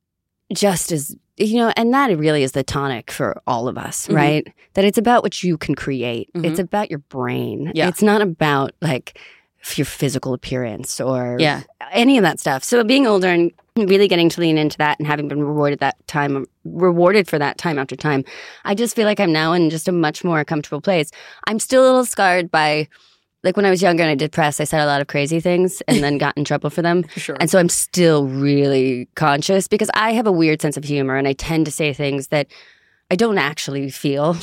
just as, you know, and that really is the tonic for all of us, Mhm. right? That it's about what you can create. Mhm. It's about your brain. Yeah. It's not about like your physical appearance or Yeah. any of that stuff. So being older and really getting to lean into that and having been rewarded that time, rewarded for that time after time, I just feel like I'm now in just a much more comfortable place. I'm still a little scarred by, like when I was younger and I did press, I said a lot of crazy things and then got in trouble for them. Sure. And so I'm still really conscious because I have a weird sense of humor and I tend to say things that I don't actually feel.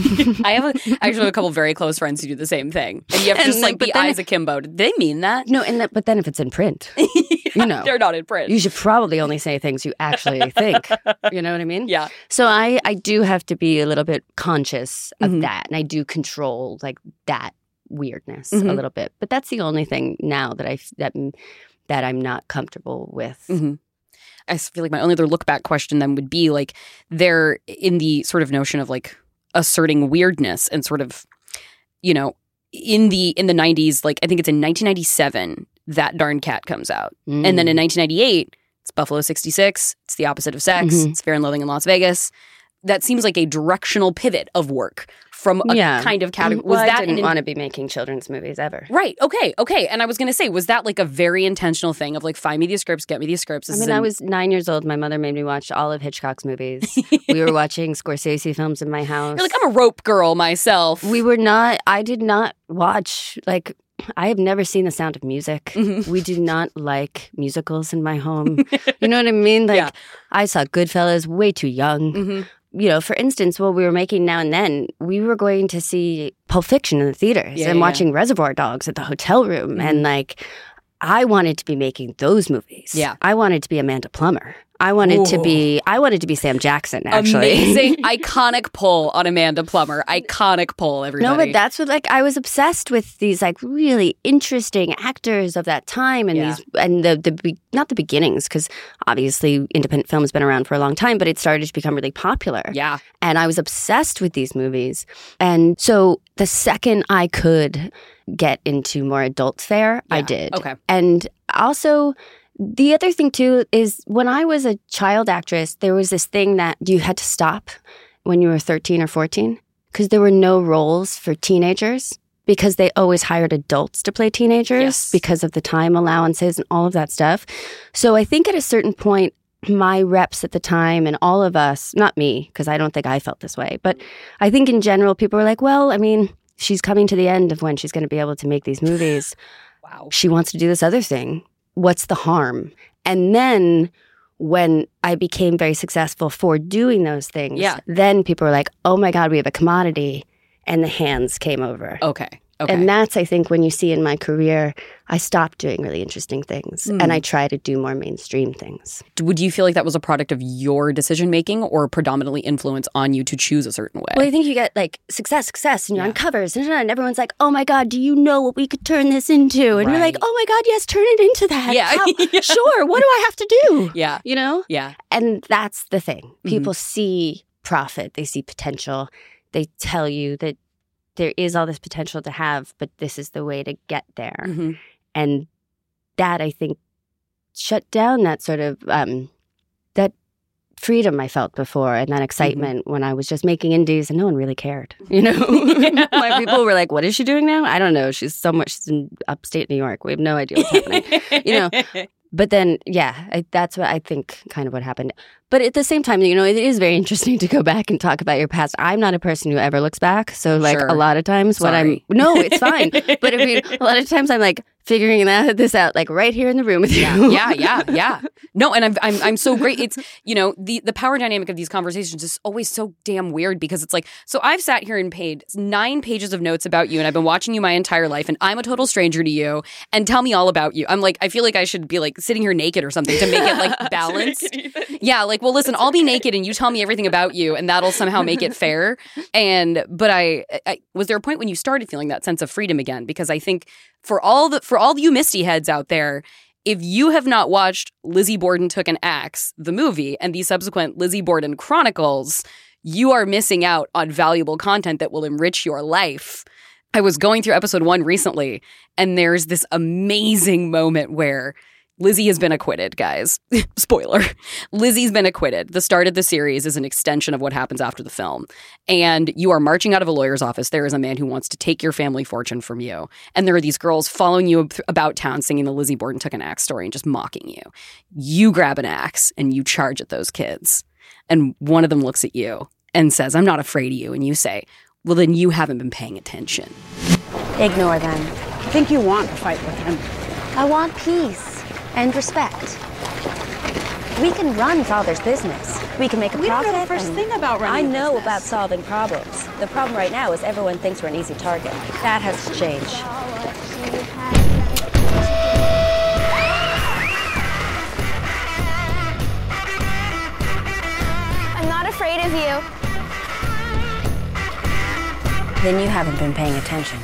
I have a, actually a couple of very close friends who do the same thing. And you have to And just then- like but be then- eyes akimbo. Did they mean that? No, and that, but then if it's in print, you know, They're not in print. you should probably only say things you actually think. You know what I mean? Yeah. So I, I do have to be a little bit conscious of Mhm. that. And I do control like that weirdness Mhm. a little bit. But that's the only thing now that I f- that that I'm not comfortable with. Mm-hmm. I feel like my only other look back question then would be like they're in the sort of notion of like asserting weirdness and sort of, you know, in the in the nineties, like I think it's in nineteen ninety-seven that darn cat comes out. Mm. And then in nineteen ninety-eight, it's Buffalo sixty-six. It's The Opposite of Sex. Mhm. It's Fear and Loathing in Las Vegas. That seems like a directional pivot of work from a Yeah. kind of category. Well, Was that I didn't an- want to be making children's movies ever. Right. Okay. Okay. And I was going to say, was that like a very intentional thing of like, find me these scripts, get me these scripts? I This mean, is I in- was nine years old. My mother made me watch all of Hitchcock's movies. We were watching Scorsese films in my house. You're like, I'm a rope girl myself. We were not, I did not watch, like, I have never seen The Sound of Music. Mhm. We do not like musicals in my home. You know what I mean? Like, Yeah. I saw Goodfellas way too young. Mhm. You know, for instance, what we were making Now and Then, we were going to see Pulp Fiction in the theaters Yeah, and yeah, watching Reservoir Dogs at the hotel room. Mhm. And like, I wanted to be making those movies. Yeah. I wanted to be Amanda Plummer. I wanted to Ooh. be, I wanted to be Sam Jackson, actually. Amazing, iconic pull on Amanda Plummer. Iconic pull, everybody. No, but that's what, like, I was obsessed with these like really interesting actors of that time and Yeah. these and the the be- not the beginnings, because obviously independent film has been around for a long time, but it started to become really popular. yeah. And I was obsessed with these movies. And so the second I could get into more adult fare, I Yeah. did. Okay. And also, the other thing too is when I was a child actress, there was this thing that you had to stop when you were thirteen or fourteen because there were no roles for teenagers because they always hired adults to play teenagers Yes. because of the time allowances and all of that stuff. So I think at a certain point, my reps at the time and all of us, not me, because I don't think I felt this way, but I think in general, people were like, well, I mean, she's coming to the end of when she's going to be able to make these movies. Wow. She wants to do this other thing. What's the harm? And then when I became very successful for doing those things, Yeah. then people were like, oh my God, we have a commodity. And the hands came over. Okay. Okay. And that's, I think, when you see in my career, I stopped doing really interesting things Mm. and I try to do more mainstream things. Would you feel like that was a product of your decision making or predominantly influence on you to choose a certain way? Well, I think you get like success, success, and you're Yeah. on covers, and and everyone's like, "Oh my God, do you know what we could turn this into?" And you're like, Right. "Oh my God, yes, turn it into that." Yeah. How- Yeah. Sure. What do I have to do? yeah. You know, Yeah. and that's the thing. Mm-hmm. People see profit, they see potential, they tell you that there is all this potential to have, but this is the way to get there, Mhm. and that I think shut down that sort of um, that freedom I felt before and that excitement when I was just making indies and no one really cared. You know, my people were like, "What is she doing now?" I don't know. She's somewhere. She's in upstate New York. We have no idea what's happening. You know, But then, yeah, I, that's what I think kind of what happened. But at the same time, you know, it is very interesting to go back and talk about your past. I'm not a person who ever looks back. So, like, Sure. a lot of times when Sorry. I'm... No, it's fine. But I mean, a lot of times I'm, like, figuring that, this out, like, right here in the room with you. Yeah, yeah, yeah. No, and I'm I'm I'm so great. It's, you know, the the power dynamic of these conversations is always so damn weird because it's like, so I've sat here and paid nine pages of notes about you and I've been watching you my entire life and I'm a total stranger to you and tell me all about you. I'm like, I feel like I should be like sitting here naked or something to make it like balanced. Yeah, like, well, listen, I'll be naked and you tell me everything about you and that'll somehow make it fair. And but I, I was there a point when you started feeling that sense of freedom again? Because I think for all the for all you Misty heads out there, if you have not watched Lizzie Borden Took an Axe, the movie, and the subsequent Lizzie Borden Chronicles, you are missing out on valuable content that will enrich your life. I was going through episode one recently, and there's this amazing moment where Lizzie has been acquitted, guys. Spoiler. Lizzie's been acquitted. The start of the series is an extension of what happens after the film. And you are marching out of a lawyer's office. There is a man who wants to take your family fortune from you. And there are these girls following you about town singing the Lizzie Borden Took an Axe story and just mocking you. You grab an axe and you charge at those kids. And one of them looks at you and says, "I'm not afraid of you." And you say, "Well, then you haven't been paying attention." Ignore them. I think you want to fight with him. I want peace and respect. We can run Father's business. We can make a We don't profit. know the first and thing about running I a know business. about solving problems. The problem right now is everyone thinks we're an easy target. That has to change. I'm not afraid of you. Then you haven't been paying attention.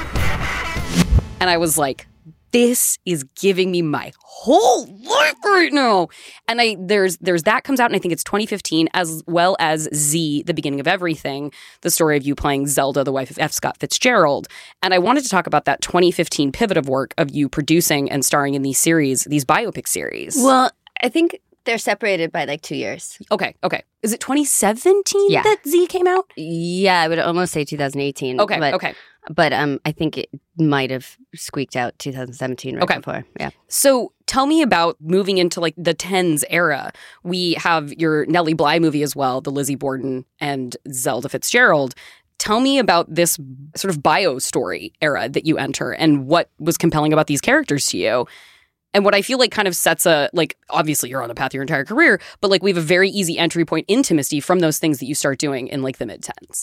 And I was like, this is giving me my whole life right now. And I there's there's that comes out, and I think it's twenty fifteen, as well as Z, The Beginning of Everything, the story of you playing Zelda, the wife of F. Scott Fitzgerald. And I wanted to talk about that twenty fifteen pivot of work of you producing and starring in these series, these biopic series. Well, I think they're separated by like two years. Okay, okay. Is it twenty seventeen Yeah. that Z came out? Yeah, I would almost say two thousand eighteen. Okay, but, okay. But um, I think it might have squeaked out two thousand seventeen right Okay. before. Yeah. So tell me about moving into like the tens era. We have your Nellie Bly movie as well, the Lizzie Borden and Zelda Fitzgerald. Tell me about this sort of bio story era that you enter and what was compelling about these characters to you. And what I feel like kind of sets a, like, obviously you're on a path your entire career, but like we have a very easy entry point into Misty from those things that you start doing in like the mid-tens.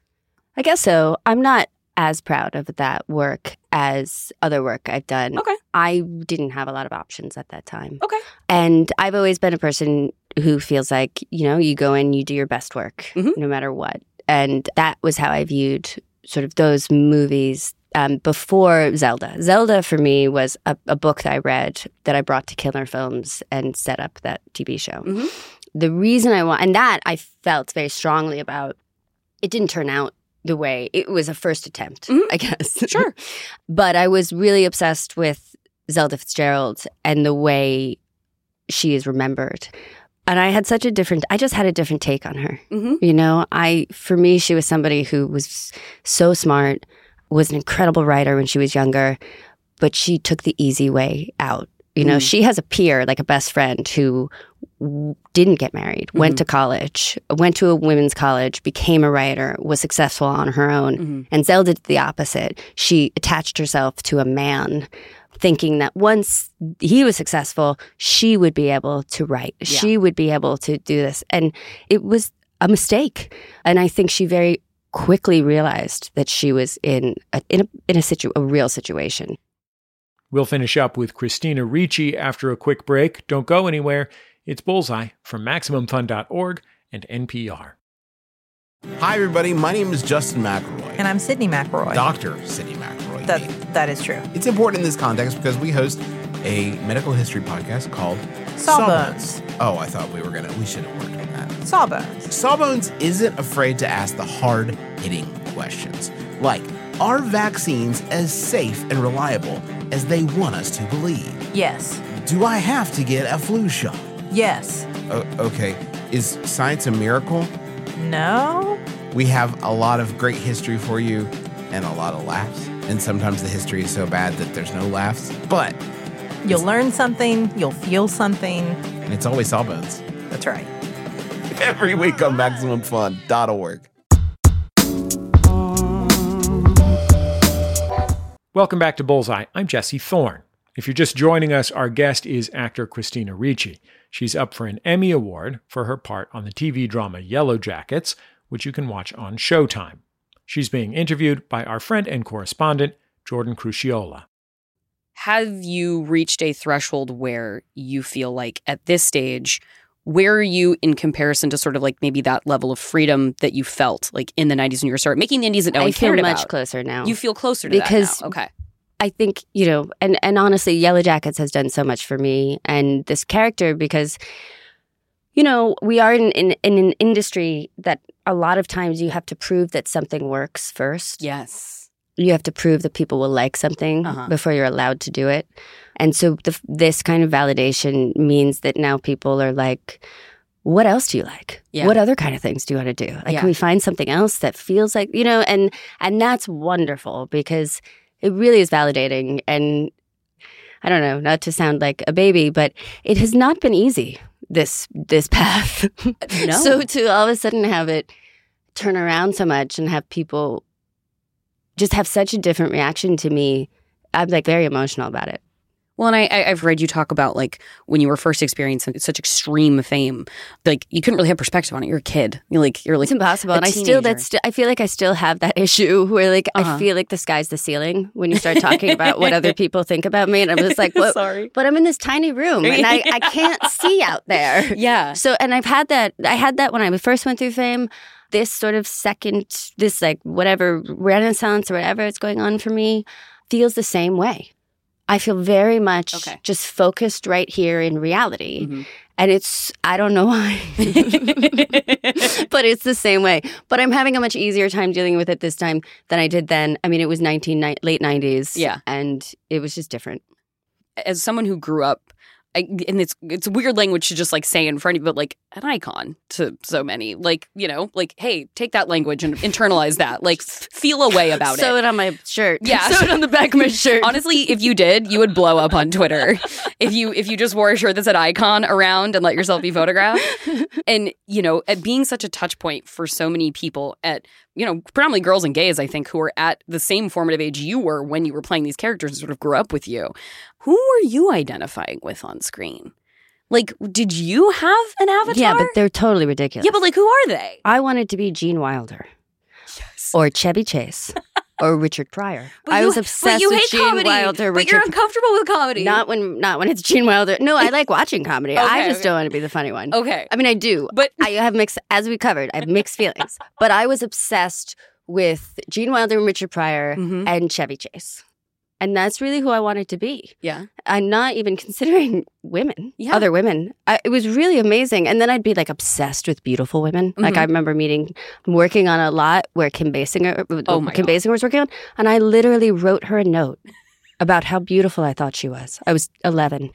I guess so. I'm not as proud of that work as other work I've done. Okay. I didn't have a lot of options at that time. Okay. And I've always been a person who feels like, you know, you go in, you do your best work, Mhm. no matter what. And that was how I viewed sort of those movies um, before Zelda. Zelda, for me, was a, a book that I read that I brought to Killer Films and set up that T V show. Mhm. The reason I want, and that I felt very strongly about, it didn't turn out the way, it was a first attempt, Mhm. I guess. Sure. But I was really obsessed with Zelda Fitzgerald and the way she is remembered. And I had such a different, I just had a different take on her. Mm-hmm. You know, I, for me, she was somebody who was so smart, was an incredible writer when she was younger, but she took the easy way out. You know, Mm. she has a peer, like a best friend, who w- didn't get married, went Mhm. to college, went to a women's college, became a writer, was successful on her own. Mhm. And Zelda did the opposite. She attached herself to a man, thinking that once he was successful, she would be able to write. Yeah. She would be able to do this. And it was a mistake. And I think she very quickly realized that she was in a, in a, in a, situ- a real situation. We'll finish up with Christina Ricci after a quick break. Don't go anywhere. It's Bullseye from Maximum Fun dot org and N P R. Hi, everybody. My name is Justin McElroy. And I'm Sydney McElroy. Doctor Sydney McElroy. That, that is true. It's important in this context because we host a medical history podcast called Sawbones. Oh, I thought we were going to, we should have worked on that. Sawbones. Sawbones isn't afraid to ask the hard-hitting questions, like, are vaccines as safe and reliable as they want us to believe? Yes. Do I have to get a flu shot? Yes. O- okay. Is science a miracle? No. We have a lot of great history for you and a lot of laughs. And sometimes the history is so bad that there's no laughs. But You'll learn something, you'll feel something. And it's always Sawbones. That's right. Every week on Maximum Fun dot org. Welcome back to Bullseye. I'm Jesse Thorne. If you're just joining us, our guest is actor Christina Ricci. She's up for an Emmy Award for her part on the T V drama Yellow Jackets, which you can watch on Showtime. She's being interviewed by our friend and correspondent, Jordan Crucchiola. Have you reached a threshold where you feel like at this stage, where are you in comparison to sort of like maybe that level of freedom that you felt like in the nineties when you were starting making the indies that no one I feel cared much about? closer now. You feel closer to because that now. Okay. I think, you know, and, and honestly, Yellow Jackets has done so much for me and this character because, you know, we are in, in, in an industry that a lot of times you have to prove that something works first. Yes. You have to prove that people will like something Uh-huh. before you're allowed to do it. And so the, this kind of validation means that now people are like, what else do you like? Yeah. What other kind of things do you want to do? Like, Yeah. can we find something else that feels like, you know, and and that's wonderful because it really is validating. And I don't know, not to sound like a baby, but it has not been easy, this this path. No. So to all of a sudden have it turn around so much and have people just have such a different reaction to me, I'm like very emotional about it. Well, and I, I, I've read you talk about like when you were first experiencing such extreme fame, like you couldn't really have perspective on it. You're a kid. You're like you're like it's impossible, a and I teenager. still that's st- I feel like I still have that issue where like Uh-huh. I feel like the sky's the ceiling when you start talking about what other people think about me, and I'm just like, what? Sorry, but I'm in this tiny room and I, I can't see out there. Yeah. So, and I've had that. I had that when I first went through fame. This sort of second, this like whatever renaissance or whatever is going on for me feels the same way. I feel very much Okay. just focused right here in reality. Mhm. And it's, I don't know why, but it's the same way. But I'm having a much easier time dealing with it this time than I did then. I mean, it was nineteen, late nineties. Yeah. And it was just different. As someone who grew up, I, and it's it's weird language to just like say in front of you, but like an icon to so many, like, you know, like, hey, take that language and internalize that, like f- feel a way about Sew it. it on my shirt. Yeah. Sew it on the back of my shirt. Honestly, if you did, you would blow up on Twitter. if you if you just wore a shirt that said icon around and let yourself be photographed. And, you know, at being such a touch point for so many people at, you know, predominantly girls and gays, I think, who are at the same formative age you were when you were playing these characters and sort of grew up with you. Who were you identifying with on screen? Like, did you have an avatar? Yeah, but they're totally ridiculous. Yeah, but like, who are they? I wanted to be Gene Wilder. Yes. Or Chevy Chase. Or Richard Pryor. But I you- was but obsessed you with hate Gene comedy, Wilder. But Richard you're uncomfortable with comedy. Not when not when it's Gene Wilder. No, I like watching comedy. I Okay, just okay. don't want to be the funny one. Okay. I mean, I do. But I have mixed, as we covered, I have mixed feelings. But I was obsessed with Gene Wilder and Richard Pryor Mhm. and Chevy Chase. And that's really who I wanted to be. Yeah. I'm not even considering women, Yeah. other women. I, it was really amazing. And then I'd be like obsessed with beautiful women. Like Mhm. I remember meeting, working on a lot where Kim Basinger, Oh my Kim God. Basinger was working on, and I literally wrote her a note about how beautiful I thought she was. I was eleven,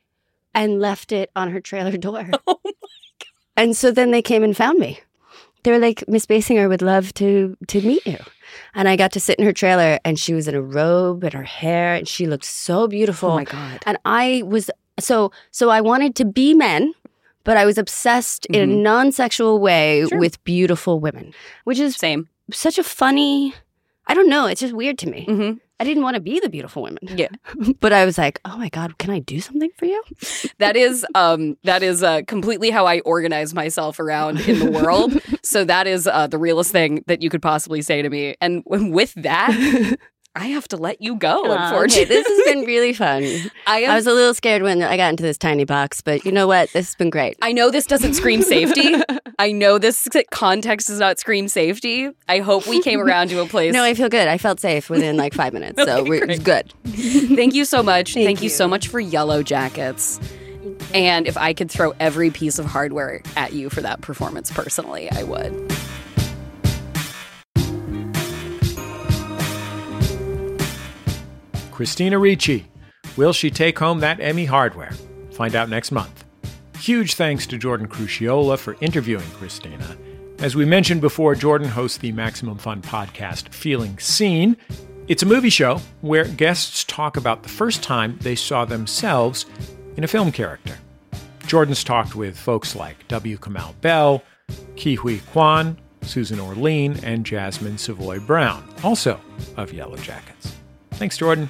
and left it on her trailer door. Oh my God. And so then they came and found me. They were like, Miss Basinger would love to to meet you. And I got to sit in her trailer, and she was in a robe and her hair, and she looked so beautiful. Oh my God. And I was so so I wanted to be men, but I was obsessed in a Mhm. non-sexual way Sure. with beautiful women, which is Same. such a funny. I don't know. It's just weird to me. Mm-hmm. I didn't want to be the beautiful women. Yeah. But I was like, oh my God, can I do something for you? That is um that is uh, completely how I organize myself around in the world. So that is uh, the realest thing that you could possibly say to me. And with that, I have to let you go, Aw, unfortunately. okay, this has been really fun. I am I was a little scared when I got into this tiny box, but you know what? This has been great. I know this doesn't scream safety. I know this context does not scream safety. I hope we came around to a place. No, I feel good. I felt safe within like five minutes, so Okay, we're, it's good. Thank you so much. Thank, Thank you. you. so much for Yellow Jackets. And if I could throw every piece of hardware at you for that performance personally, I would. Christina Ricci. Will she take home that Emmy hardware? Find out next month. Huge thanks to Jordan Crucchiola for interviewing Christina. As we mentioned before, Jordan hosts the Maximum Fun podcast, Feeling Seen. It's a movie show where guests talk about the first time they saw themselves in a film character. Jordan's talked with folks like W. Kamau Bell, Ke Huy Quan, Susan Orlean, and Jasmine Savoy Brown, also of Yellow Jackets. Thanks, Jordan.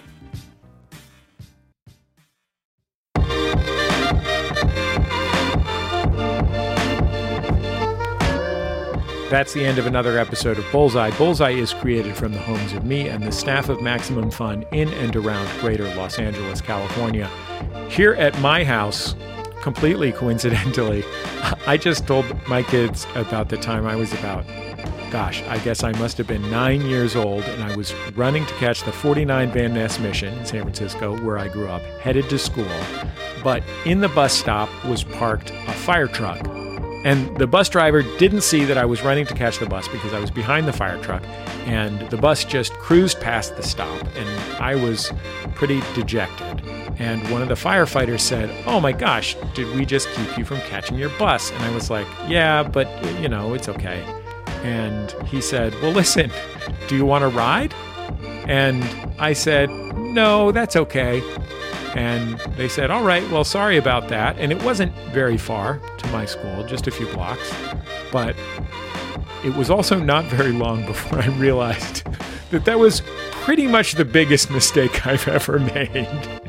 That's the end of another episode of Bullseye. Bullseye is created from the homes of me and the staff of Maximum Fun in and around greater Los Angeles, California. Here at my house, completely coincidentally, I just told my kids about the time I was about, gosh, I guess I must have been nine years old, and I was running to catch the forty-nine Van Ness Mission in San Francisco, where I grew up, headed to school. But in the bus stop was parked a fire truck. And the bus driver didn't see that I was running to catch the bus because I was behind the fire truck, and the bus just cruised past the stop, and I was pretty dejected. And one of the firefighters said, "Oh my gosh, did we just keep you from catching your bus?" And I was like, "Yeah, but, you know, it's okay." And he said, "Well, listen, do you want to ride?" And I said, "No, that's okay." And they said, "All right, well, sorry about that." And it wasn't very far to my school, just a few blocks. But it was also not very long before I realized that that was pretty much the biggest mistake I've ever made.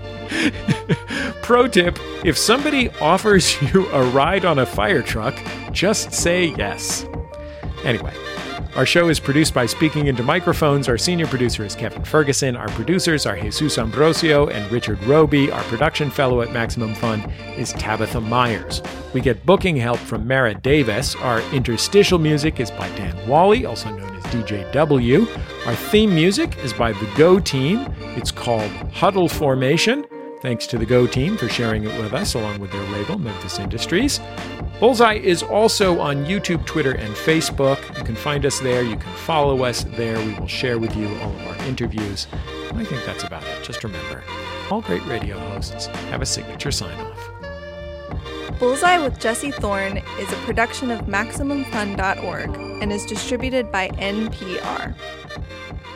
Pro tip, if somebody offers you a ride on a fire truck, just say yes. Anyway, our show is produced by Speaking Into Microphones. Our senior producer is Kevin Ferguson. Our producers are Jesus Ambrosio and Richard Roby. Our production fellow at Maximum Fun is Tabitha Myers. We get booking help from Mara Davis. Our interstitial music is by Dan Wally, also known as D J W. Our theme music is by the Go Team. It's called Huddle Formation. Thanks to the Go Team for sharing it with us, along with their label, Memphis Industries. Bullseye is also on YouTube, Twitter, and Facebook. You can find us there. You can follow us there. We will share with you all of our interviews. And I think that's about it. Just remember, all great radio hosts have a signature sign-off. Bullseye with Jesse Thorne is a production of Maximum Fun dot org and is distributed by N P R.